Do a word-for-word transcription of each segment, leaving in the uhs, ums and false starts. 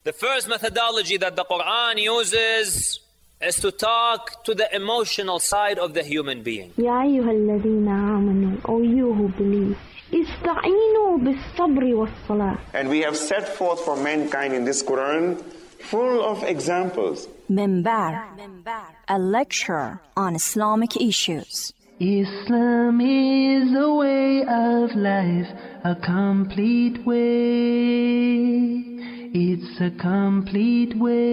The first methodology that the Quran uses is to talk to the emotional side of the human being. يا أيها الذين آمنوا, O you who believe, استعينوا بالصبر والصلاة. And we have set forth for mankind in this Quran full of examples. Minbar, a lecture on Islamic issues. Islam is a way of life, a complete way. It's a complete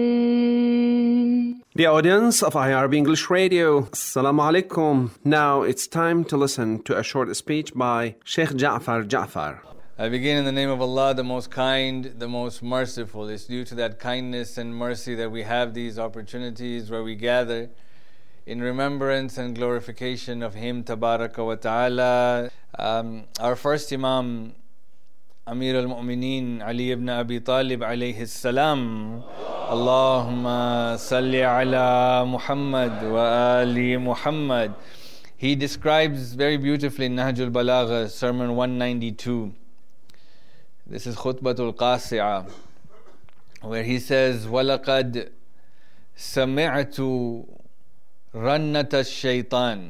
way. The audience of I R B English Radio, Assalamu alaikum. Now it's time to listen to a short speech by Sheikh Ja'far Ja'far. I begin in the name of Allah, the most kind, the most merciful. It's due to that kindness and mercy that we have these opportunities where we gather in remembrance and glorification of Him, Tabaraka wa Ta'ala. Um, our first Imam, Amir al-Mu'mineen, Ali ibn Abi Talib alayhi salam. Allahumma salli ala Muhammad wa ali Muhammad. He describes very beautifully in Nahjul Balagha, Sermon one ninety-two. This is Khutbatul Qasi'ah, where he says, وَلَقَدْ سَمِعْتُ رَنَّةَ الشَّيْطَانِ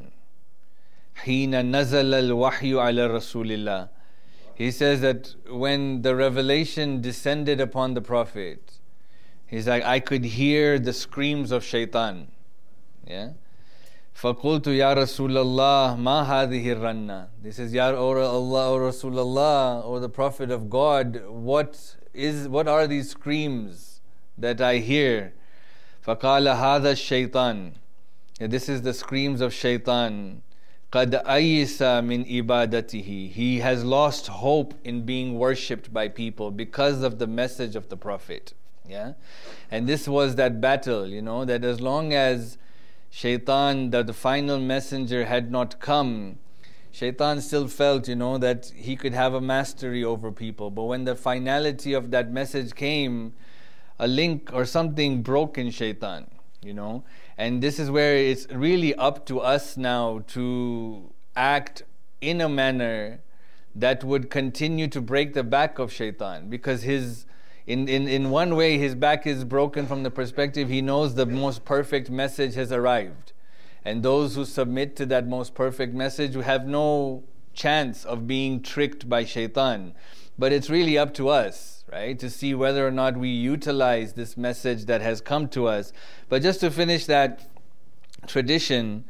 حِينَ نَزَلَ الْوَحْيُ عَلَى رَسُولِ اللَّهِ. He says that when the revelation descended upon the Prophet, he's like, I could hear the screams of shaitan. Yeah? فَقُلْتُ يَا رَسُولَ اللَّهِ مَا هَذِهِ الرَّنَّةِ. This is, Ya Allah, O Rasulullah, O the Prophet of God, what is, what are these screams that I hear? فَقَالَ هَذَا الشَّيْطَانِ. This is the screams of shaitan. قَدْ أَيِّسَ مِنْ إِبَادَتِهِ. He has lost hope in being worshipped by people because of the message of the Prophet. Yeah, and this was that battle, you know, that as long as Shaitan, that the final messenger had not come, Shaitan still felt, you know, that he could have a mastery over people. But when the finality of that message came, a link or something broke in Shaitan, you know. And this is where it's really up to us now to act in a manner that would continue to break the back of Shaitan, because his In, in, in one way, his back is broken from the perspective he knows the most perfect message has arrived. And those who submit to that most perfect message have no chance of being tricked by shaitan. But it's really up to us, right, to see whether or not we utilize this message that has come to us. But just to finish that tradition,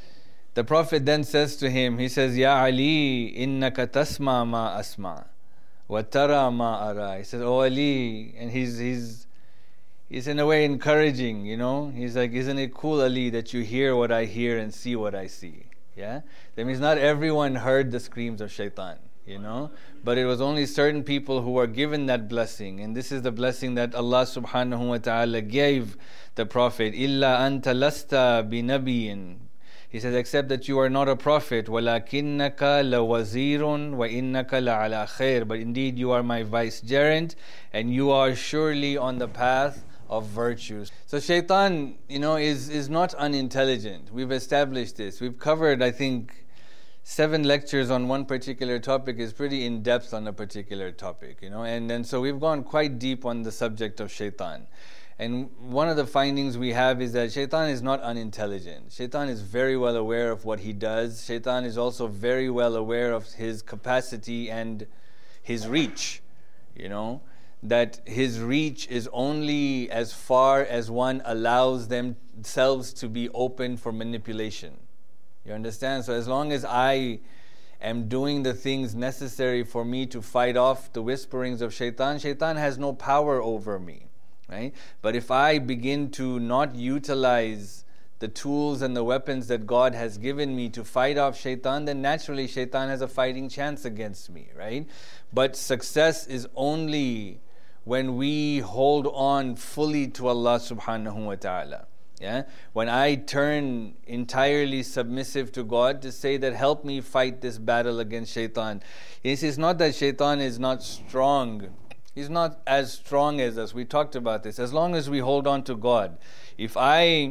the Prophet then says to him, he says, Ya Ali, innaka tasma ma asma. وَتَرَى مَا أَرَى. He says, Oh Ali, and he's he's he's in a way encouraging, you know. He's like, isn't it cool, Ali, that you hear what I hear and see what I see? Yeah? That means not everyone heard the screams of shaitan, you know. But it was only certain people who were given that blessing. And this is the blessing that Allah subhanahu wa ta'ala gave the Prophet. إِلَّا أَنْتَ لَسْتَ بِنَبِيٍّ. He says, except that you are not a prophet. وَلَكِنَّكَ لَوَزِيرٌ وَإِنَّكَ لَعَلَى خَيْرٍ. But indeed you are my vicegerent, and you are surely on the path of virtues. So shaitan, you know, is, is not unintelligent. We've established this. We've covered, I think, seven lectures on one particular topic. Is pretty in-depth on a particular topic, you know. And, and so we've gone quite deep on the subject of shaitan. And one of the findings we have is that shaitan is not unintelligent. Shaitan is very well aware of what he does. Shaitan is also very well aware of his capacity and his reach, you know, that his reach is only as far as one allows themselves to be open for manipulation. You understand? So as long as I am doing the things necessary for me to fight off the whisperings of shaitan, shaitan has no power over me. Right? But if I begin to not utilize the tools and the weapons that God has given me to fight off shaitan, then naturally shaitan has a fighting chance against me, right? But success is only when we hold on fully to Allah subhanahu wa ta'ala. Yeah? When I turn entirely submissive to God to say that help me fight this battle against shaitan. It's not that shaitan is not strong. He's not as strong as us. We talked about this. As long as we hold on to God. If I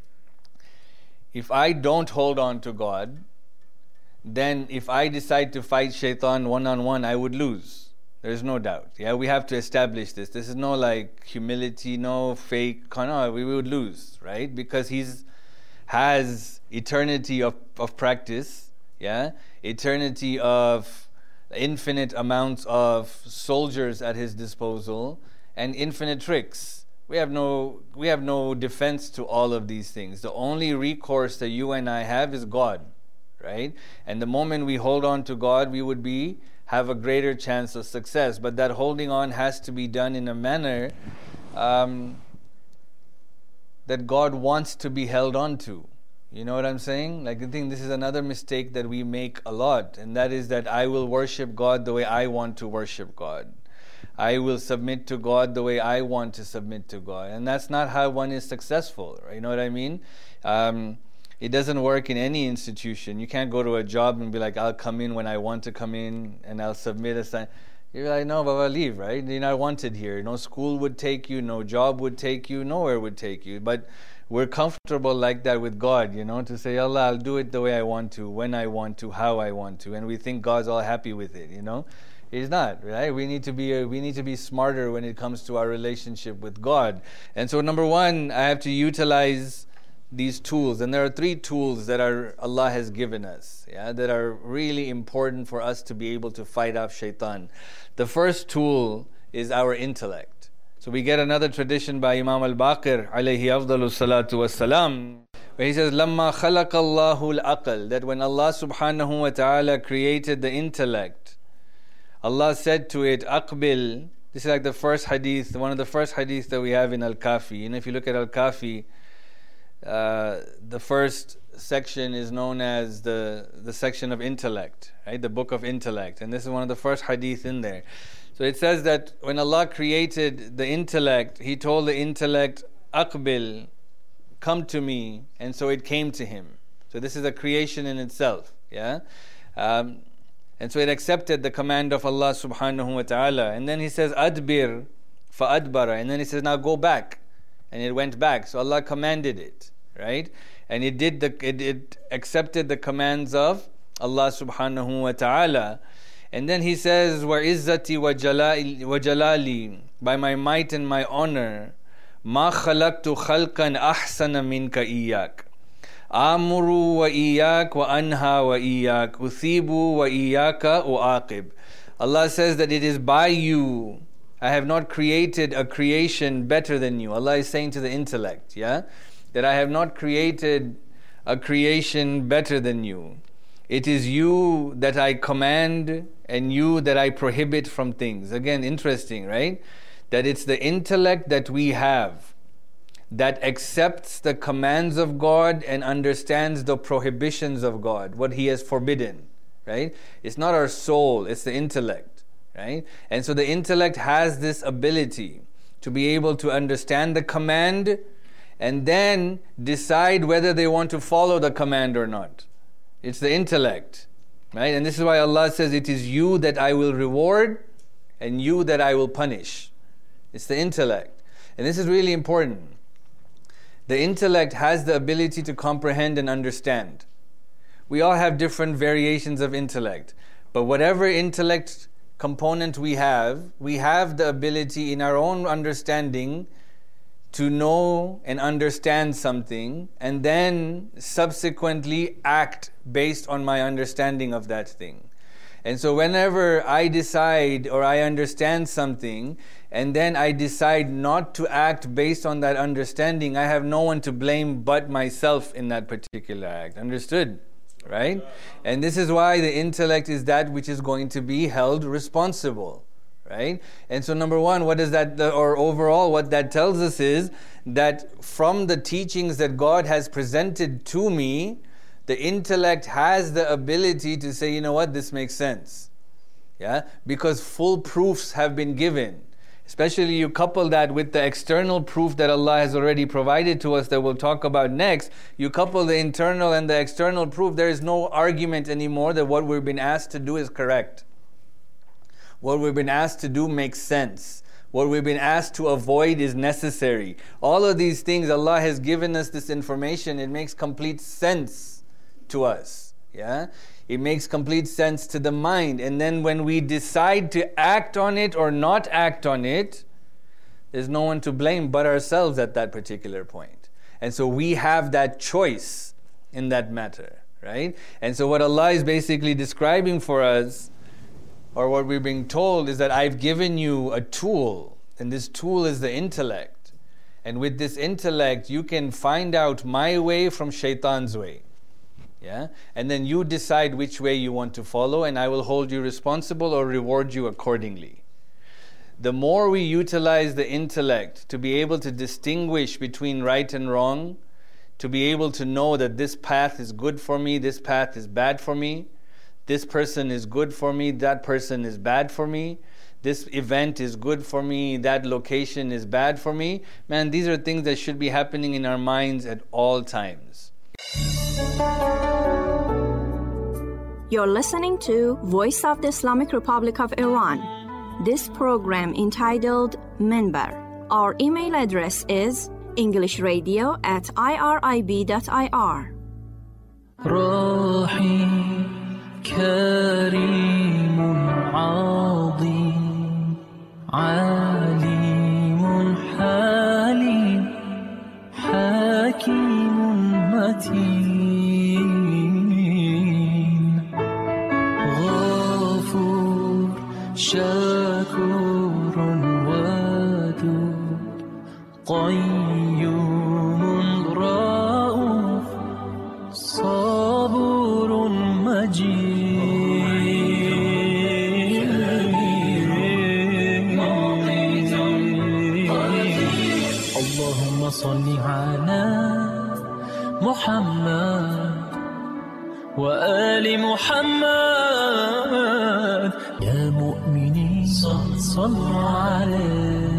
if I don't hold on to God, then if I decide to fight shaitan one-on-one, I would lose. There's no doubt. Yeah, we have to establish this. This is no like humility, no fake. No, we would lose, right? Because he's has eternity of, of practice, yeah, eternity of infinite amounts of soldiers at his disposal, and infinite tricks. We have no we have no defense to all of these things. The only recourse that you and I have is God, right? And the moment we hold on to God, we would be have a greater chance of success. But that holding on has to be done in a manner um, that God wants to be held on to. You know what I'm saying? Like, I think this is another mistake that we make a lot, and that is that I will worship God the way I want to worship God. I will submit to God the way I want to submit to God. And that's not how one is successful, right? You know what I mean? Um, it doesn't work in any institution. You can't go to a job and be like, I'll come in when I want to come in and I'll submit a sign. You're like, no, Baba, leave, right? You're not wanted here. No school would take you, no job would take you, nowhere would take you. But we're comfortable like that with God, you know, to say, Allah, I'll do it the way I want to, when I want to, how I want to. And we think God's all happy with it, you know. He's not, right? We need to be uh, we need to be smarter when it comes to our relationship with God. And so number one, I have to utilize these tools. And there are three tools that are Allah has given us, yeah, that are really important for us to be able to fight off shaitan. The first tool is our intellect. So we get another tradition by Imam al-Baqir alayhi afdalu salatu wassalam, where he says, Lamma khalaqa Allahu al-aql, that when Allah subhanahu wa ta'ala created the intellect, Allah said to it, Aqbil. This is like the first hadith, one of the first hadiths that we have in Al-Kafi. And if you look at Al-Kafi, uh, the first section is known as the, the section of intellect, right? The book of intellect. And this is one of the first hadith in there. So it says that when Allah created the intellect, He told the intellect, Aqbil, come to me. And so it came to him. So this is a creation in itself, yeah? Um, And so it accepted the command of Allah subhanahu wa ta'ala. And then He says, Adbir fa'adbara. And then He says, now go back. And it went back. So Allah commanded it, right? And it did the it, it accepted the commands of Allah subhanahu wa ta'ala. And then He says, Wa izzati wa jalali, wa jalali, by my might and my honor, ma khalaqtu khalqan ahsana minka iyak. Amuru wa iyak wa anha wa iyak, uthibu wa iyaka uaqib. Allah says that it is by you, I have not created a creation better than you. Allah is saying to the intellect, yeah, that I have not created a creation better than you. It is you that I command and you that I prohibit from things. Again, interesting, right? That it's the intellect that we have that accepts the commands of God and understands the prohibitions of God, what He has forbidden, right? It's not our soul, it's the intellect, right? And so the intellect has this ability to be able to understand the command and then decide whether they want to follow the command or not. It's the intellect, right? And this is why Allah says, it is you that I will reward and you that I will punish. It's the intellect. And this is really important. The intellect has the ability to comprehend and understand. We all have different variations of intellect. But whatever intellect component we have, we have the ability in our own understanding to know and understand something and then subsequently act based on my understanding of that thing. And so whenever I decide or I understand something and then I decide not to act based on that understanding, I have no one to blame but myself in that particular act. Understood? Right? And this is why the intellect is that which is going to be held responsible. Right? And so number one, what is that, or overall what that tells us is that from the teachings that God has presented to me, the intellect has the ability to say, you know what, this makes sense. Yeah? Because full proofs have been given. Especially you couple that with the external proof that Allah has already provided to us that we'll talk about next. You couple the internal and the external proof, there is no argument anymore that what we've been asked to do is correct. What we've been asked to do makes sense. What we've been asked to avoid is necessary. All of these things, Allah has given us this information. It makes complete sense to us. Yeah. It makes complete sense to the mind. And then when we decide to act on it or not act on it, there's no one to blame but ourselves at that particular point. And so we have that choice in that matter, right? And so what Allah is basically describing for us, or what we're being told, is that I've given you a tool, and this tool is the intellect. And with this intellect, you can find out my way from shaitan's way. Yeah? And then you decide which way you want to follow, and I will hold you responsible or reward you accordingly. The more we utilize the intellect to be able to distinguish between right and wrong, to be able to know that this path is good for me, this path is bad for me, this person is good for me, that person is bad for me, this event is good for me, that location is bad for me. Man, these are things that should be happening in our minds at all times. You're listening to Voice of the Islamic Republic of Iran. This program entitled Minbar. Our email address is englishradio at irib.ir. Rahim, Kareem, Azim, Alim, Halim, Hakim, Mateen, Ghafur, Shakur, Wadud, Qayyum, Ra'uf, Sabur, Majid. Allahumma salli ala Muhammad wa ali Muhammad. Ya mu'minin, sallu alayhi.